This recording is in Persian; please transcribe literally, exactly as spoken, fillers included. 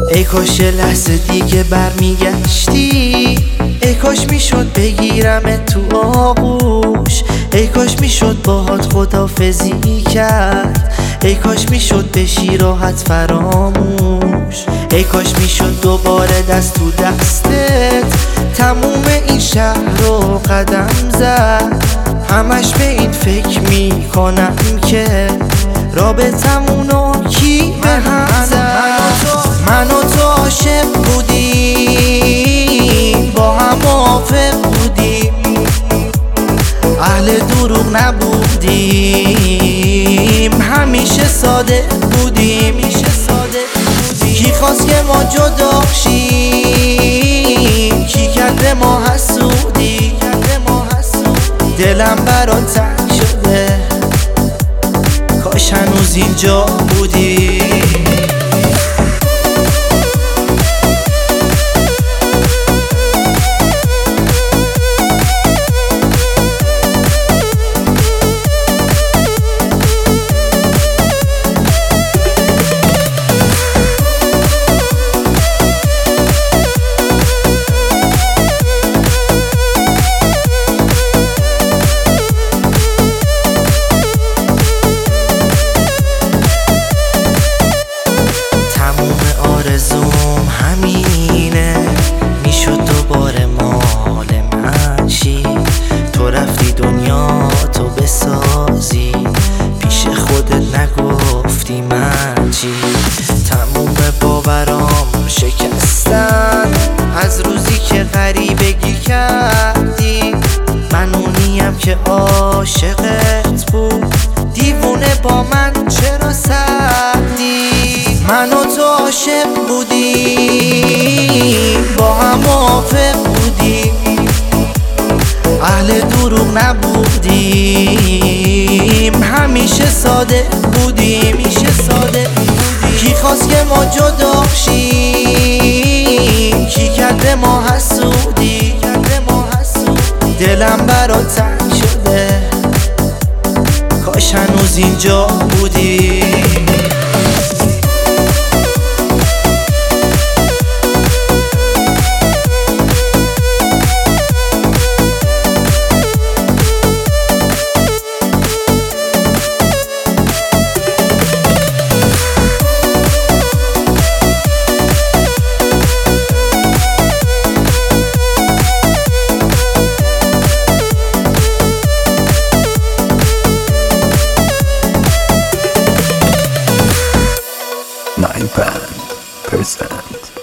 ای کاش یه لحظه دیگه برمیگشتی، ای کاش میشد بگیرم تو آغوش، ای کاش میشد باهات خداحافظی کرد، ای کاش میشد بشی راحت فراموش، ای کاش میشد دوباره دست تو دستت تموم این شهر رو قدم زد. همش به این فکر میکنم که رابطمونو کی به هم زد. من و تو عاشق بودیم، با هم موافق بودیم، اهل دروغ نبودیم، همیشه صادق بودیم. کی خواست که ما جدا شیم، کی کرد ما حسودی، دلم برات تنگ شده، کاش هنوز اینجا بودی. آرزوم همینه، میشد دوباره مال من چی، تو رفتی دنیا تو بسازی، پیش خودت نگفتی من چی. تموم باورام شکستن از روزی که غریبگی کردی، من اونیم که عاشقت بود، دیوونه با من چرا سردی. من و تو عاشق بودیم، با هم موافق بودیم، اهل دروغ نبودیم، همیشه صادق بودیم. کی خواست که ما جدا شیم، کی کرد ما حسودی، دلم برات تنگ شده، کاش هنوز اینجا بودی. nine percent